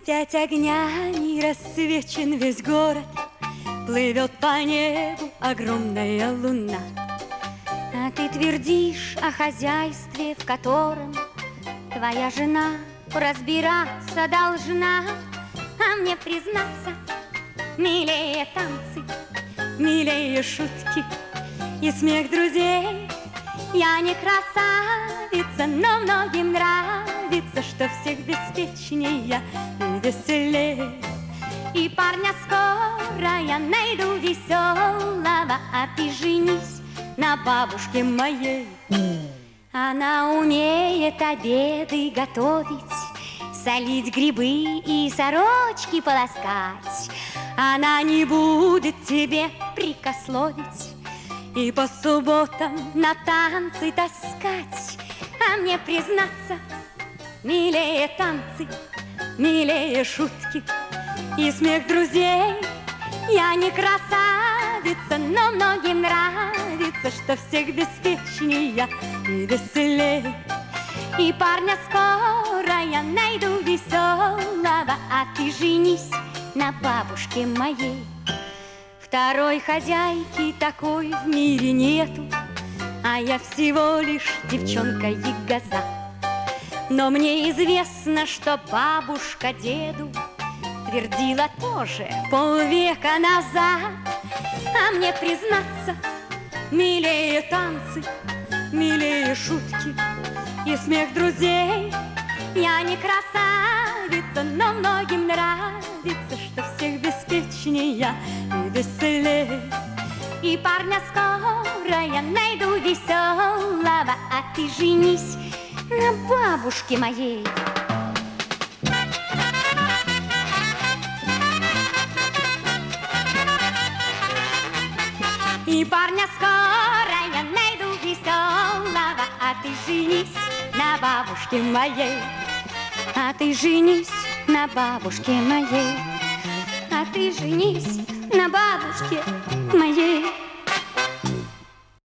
Опять огнями рассвечен весь город, плывет по небу огромная луна. А ты твердишь о хозяйстве, в котором твоя жена разбираться должна. А мне признаться, милее танцы, милее шутки и смех друзей. Я не красавица, но многим нравится, что всех беспечнее и веселее. И парня скоро я найду веселого, а ты женись на бабушке моей. Она умеет обеды готовить, солить грибы и сорочки полоскать. Она не будет тебе прикословить и по субботам на танцы таскать. А мне признаться, милее танцы, милее шутки и смех друзей. Я не красавица, но многим нравится, что всех беспечнее и веселее. И парня скоро я найду веселого, а ты женись на бабушке моей. Второй хозяйки такой в мире нету, а я всего лишь девчонка-ягоза. Но мне известно, что бабушка деду твердила тоже полвека назад. А мне признаться, милее танцы, милее шутки и смех друзей. Я не красавица, но многим нравится, что всех беспечнее и веселее. И парня скоро я найду веселого, а ты женись на бабушке моей. И парня скоро я найду веселого, а ты женись на бабушке моей. А ты женись на бабушке моей. А ты женись на бабушке моей.